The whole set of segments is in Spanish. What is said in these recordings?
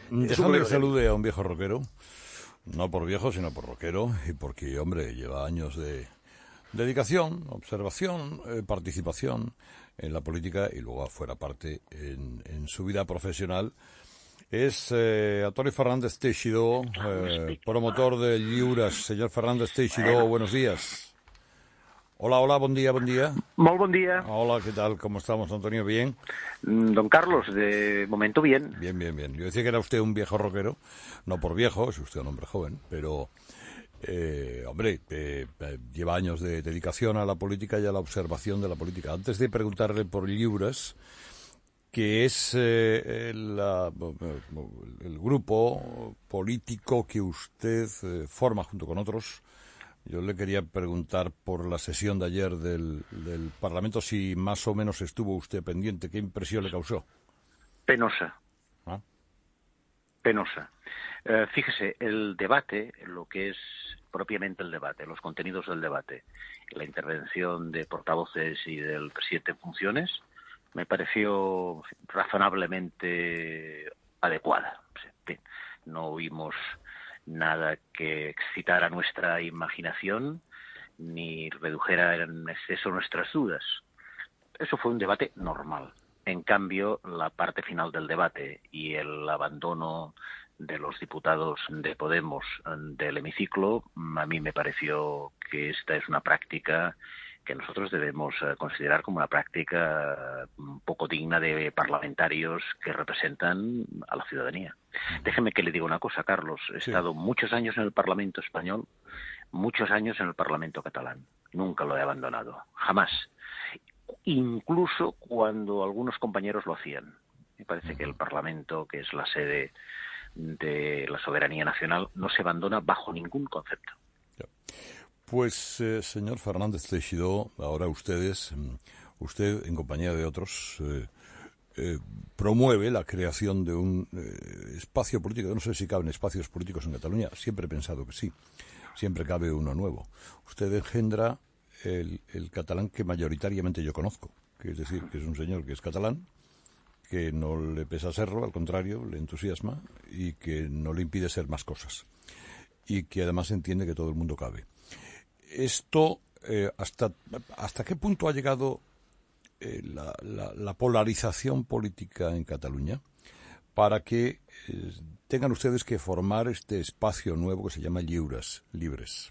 Dejadme que salude a un viejo rockero, no por viejo, sino por rockero, y porque, hombre, lleva años de dedicación, observación, participación en la política y luego fuera parte en su vida profesional. Es Antonio Fernández Teixidó, promotor de Lliures. Señor Fernández Teixidó, buenos días. Hola, hola, buen día, buen día. Muy buen día. Hola, ¿qué tal? ¿Cómo estamos, Antonio? ¿Bien? Don Carlos, de momento bien. Bien, bien, bien. Yo decía que era usted un viejo rockero, no por viejo, es usted un hombre joven, pero, hombre, lleva años de dedicación a la política y a la observación de la política. Antes de preguntarle por Lliures, que es el grupo político que usted forma junto con otros, yo le quería preguntar por la sesión de ayer del Parlamento, si más o menos estuvo usted pendiente. ¿Qué impresión le causó? Penosa. ¿Ah? Penosa. Fíjese, el debate, lo que es propiamente el debate, los contenidos del debate, la intervención de portavoces y del presidente en funciones, me pareció razonablemente adecuada. No oímos nada que excitara nuestra imaginación ni redujera en exceso nuestras dudas. Eso fue un debate normal. En cambio, la parte final del debate y el abandono de los diputados de Podemos del hemiciclo, a mí me pareció que esta es una práctica que nosotros debemos considerar como una práctica poco digna de parlamentarios que representan a la ciudadanía. Déjeme que le diga una cosa, Carlos. He estado muchos años en el Parlamento español, muchos años en el Parlamento catalán. Nunca lo he abandonado, jamás. Incluso cuando algunos compañeros lo hacían. Me parece que el Parlamento, que es la sede de la soberanía nacional, no se abandona bajo ningún concepto. Pues, señor Fernández Teixidó, ahora usted en compañía de otros, promueve la creación de un espacio político. Yo no sé si caben espacios políticos en Cataluña, siempre he pensado que sí, siempre cabe uno nuevo. Usted engendra el catalán que mayoritariamente yo conozco, que es decir, que es un señor que es catalán, que no le pesa serlo, al contrario, le entusiasma y que no le impide ser más cosas, y que además entiende que todo el mundo cabe. Esto, ¿hasta qué punto ha llegado la polarización política en Cataluña para que tengan ustedes que formar este espacio nuevo que se llama Lliures, libres?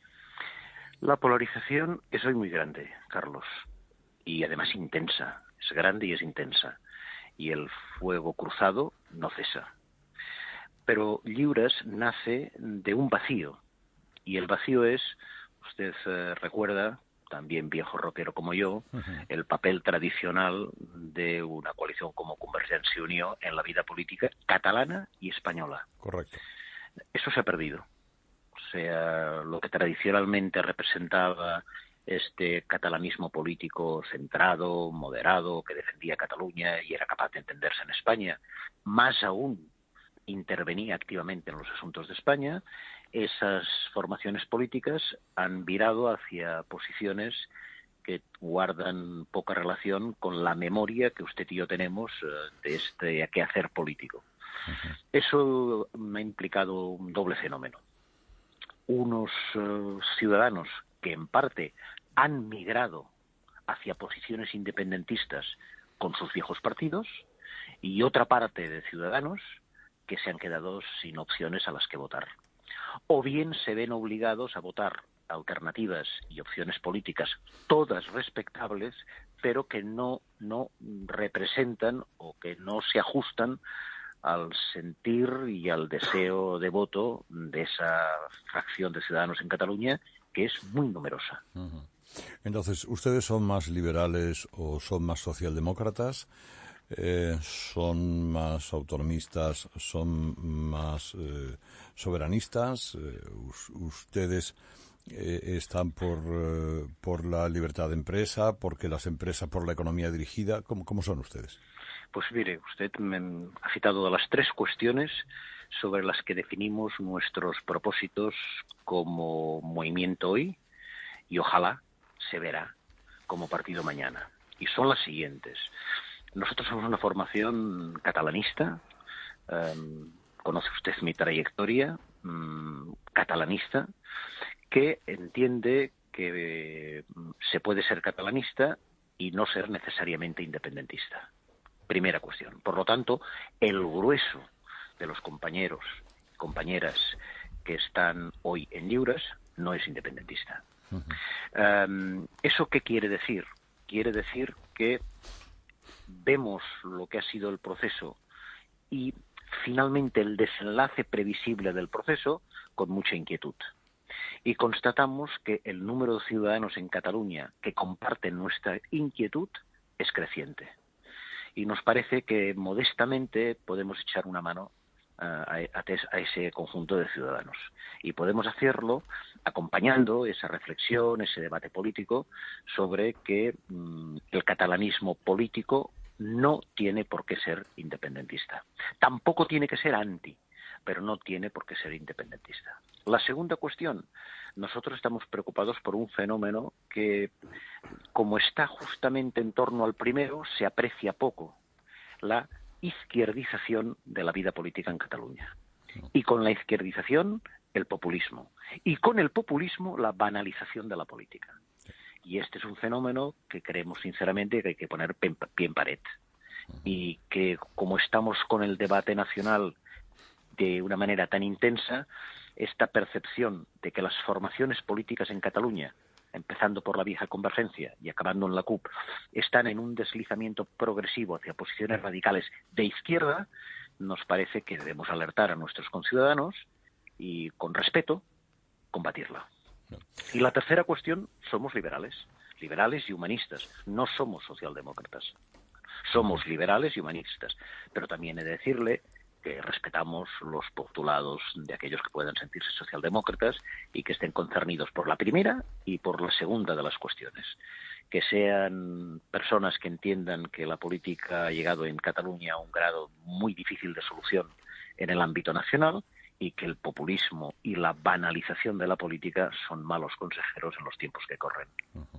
La polarización es hoy muy grande, Carlos, y además intensa. Es grande y es intensa. Y el fuego cruzado no cesa. Pero Lliures nace de un vacío. Y el vacío es, usted recuerda, también viejo rockero como yo, el papel tradicional de una coalición como Convergencia y Unió en la vida política catalana y española. Correcto. Eso se ha perdido. O sea, lo que tradicionalmente representaba este catalanismo político centrado, moderado, que defendía Cataluña y era capaz de entenderse en España, más aún intervenía activamente en los asuntos de España, esas formaciones políticas han virado hacia posiciones que guardan poca relación con la memoria que usted y yo tenemos de este quehacer político. Eso me ha implicado un doble fenómeno. Unos ciudadanos que en parte han migrado hacia posiciones independentistas con sus viejos partidos y otra parte de ciudadanos que se han quedado sin opciones a las que votar. O bien se ven obligados a votar alternativas y opciones políticas, todas respetables, pero que no representan o que no se ajustan al sentir y al deseo de voto de esa fracción de ciudadanos en Cataluña, que es muy numerosa. Entonces, ¿ustedes son más liberales o son más socialdemócratas? ¿Son más autonomistas? ¿Son más soberanistas? ¿Ustedes están por la libertad de empresa, porque las empresas por la economía dirigida? ¿Cómo son ustedes? Pues mire, usted me ha citado de las tres cuestiones sobre las que definimos nuestros propósitos como movimiento hoy y ojalá se verá como partido mañana. Y son las siguientes. Nosotros somos una formación catalanista conoce usted mi trayectoria catalanista, que entiende que se puede ser catalanista y no ser necesariamente independentista. Primera cuestión. Por lo tanto, el grueso de los compañeros y compañeras que están hoy en Lliures no es independentista. ¿Eso qué quiere decir? Quiere decir que vemos lo que ha sido el proceso y finalmente el desenlace previsible del proceso con mucha inquietud. Y constatamos que el número de ciudadanos en Cataluña que comparten nuestra inquietud es creciente. Y nos parece que modestamente podemos echar una mano a ese conjunto de ciudadanos. Y podemos hacerlo acompañando esa reflexión, ese debate político sobre que el catalanismo político no tiene por qué ser independentista. Tampoco tiene que ser anti, pero no tiene por qué ser independentista. La segunda cuestión, nosotros estamos preocupados por un fenómeno que, como está justamente en torno al primero, se aprecia poco: la izquierdización de la vida política en Cataluña. Y con la izquierdización, el populismo. Y con el populismo, la banalización de la política. Y este es un fenómeno que creemos sinceramente que hay que poner pie en pared. Y que, como estamos con el debate nacional de una manera tan intensa, esta percepción de que las formaciones políticas en Cataluña, empezando por la vieja Convergencia y acabando en la CUP, están en un deslizamiento progresivo hacia posiciones radicales de izquierda, nos parece que debemos alertar a nuestros conciudadanos y, con respeto, combatirla. Y la tercera cuestión, somos liberales y humanistas, no somos socialdemócratas. Somos liberales y humanistas, pero también he de decirle que respetamos los postulados de aquellos que puedan sentirse socialdemócratas y que estén concernidos por la primera y por la segunda de las cuestiones. Que sean personas que entiendan que la política ha llegado en Cataluña a un grado muy difícil de solución en el ámbito nacional y que el populismo y la banalización de la política son malos consejeros en los tiempos que corren.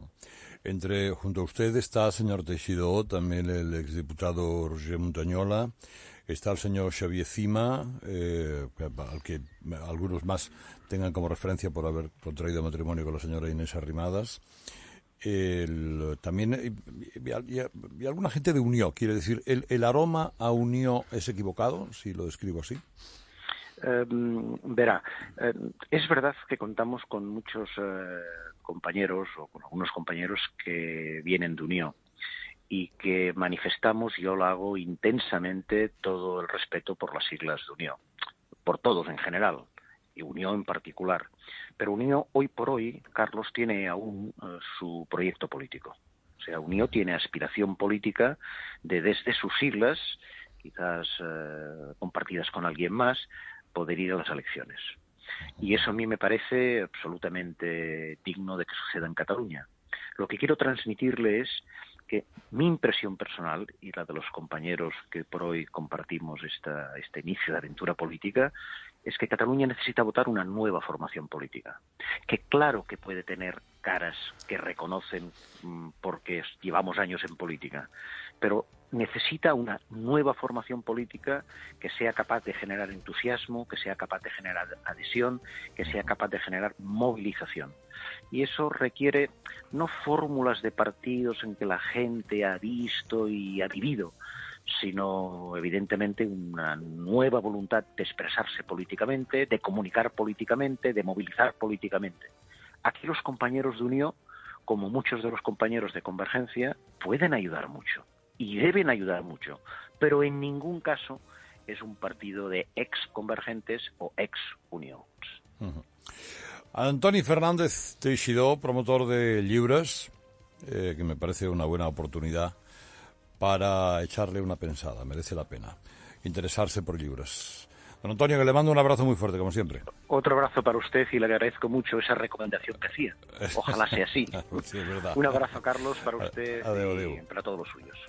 Junto a usted está, señor Teixidó, también el exdiputado Roger Montañola, está el señor Xavier Cima, al que algunos más tengan como referencia por haber contraído matrimonio con la señora Inés Arrimadas. También y alguna gente de Unió, quiere decir, ¿el aroma a Unió es equivocado, si lo describo así? Verá, es verdad que contamos con muchos compañeros o con algunos compañeros que vienen de Unió y que manifestamos, yo lo hago intensamente, todo el respeto por las siglas de Unió, por todos en general y Unió en particular. Pero Unió hoy por hoy, Carlos, tiene aún su proyecto político. O sea, Unió tiene aspiración política de, desde sus siglas, quizás compartidas con alguien más, poder ir a las elecciones. Y eso a mí me parece absolutamente digno de que suceda en Cataluña. Lo que quiero transmitirle es que mi impresión personal y la de los compañeros que por hoy compartimos este inicio de aventura política es que Cataluña necesita votar una nueva formación política, que claro que puede tener caras que reconocen porque llevamos años en política, pero necesita una nueva formación política que sea capaz de generar entusiasmo, que sea capaz de generar adhesión, que sea capaz de generar movilización. Y eso requiere no fórmulas de partidos en que la gente ha visto y ha vivido, sino evidentemente una nueva voluntad de expresarse políticamente, de comunicar políticamente, de movilizar políticamente. Aquí los compañeros de Unió, como muchos de los compañeros de Convergencia, pueden ayudar mucho y deben ayudar mucho, pero en ningún caso es un partido de ex-convergentes o ex-Unió. Antoni Fernández Teixidó, promotor de Lliures, que me parece una buena oportunidad para echarle una pensada, merece la pena interesarse por Lliures. Don Antonio, que le mando un abrazo muy fuerte, como siempre. Otro abrazo para usted y le agradezco mucho esa recomendación que hacía. Ojalá sea así. Sí, es verdad. Un abrazo, Carlos, para usted Adeu. y para todos los suyos.